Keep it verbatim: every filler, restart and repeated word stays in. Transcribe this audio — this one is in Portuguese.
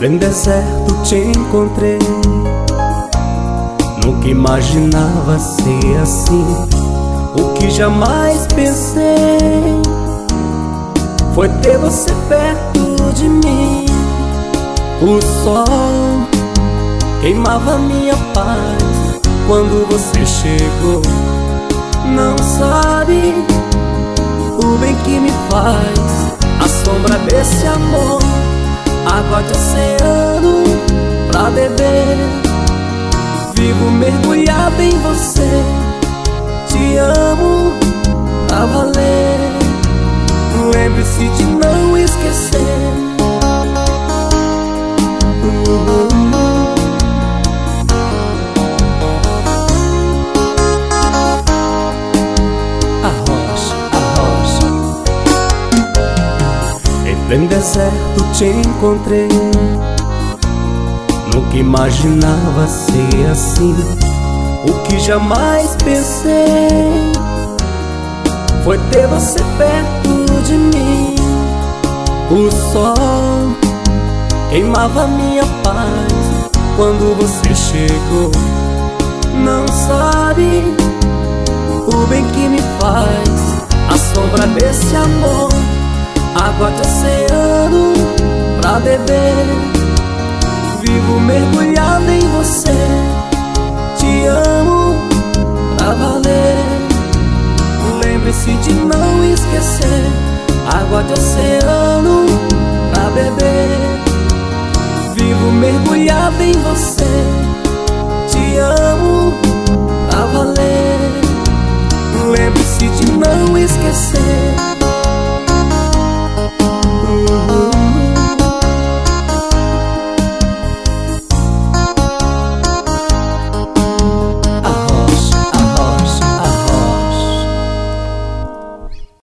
pleno deserto te encontrei. Nunca imaginava ser assim. O que jamais pensei foi ter você perto de mim. O sol queimava minha paz quando você chegou. Não sabe o bem que me faz a sombra desse amor. Água de oceano pra beber, vivo mergulhado em você. Te amo pra valer. Lembre-se de não esquecer. A rocha, a rocha. Em pleno deserto te encontrei. Nunca imaginava ser assim. O que jamais pensei foi ter você perto de mim. O sol queimava minha paz quando você chegou. Não sabe o bem que me faz a sombra desse amor. Água de oceano pra beber, vivo mergulhado em você. Te amo pra valer. Lembre-se de não esquecer. Água de oceano pra beber, vivo mergulhado em você.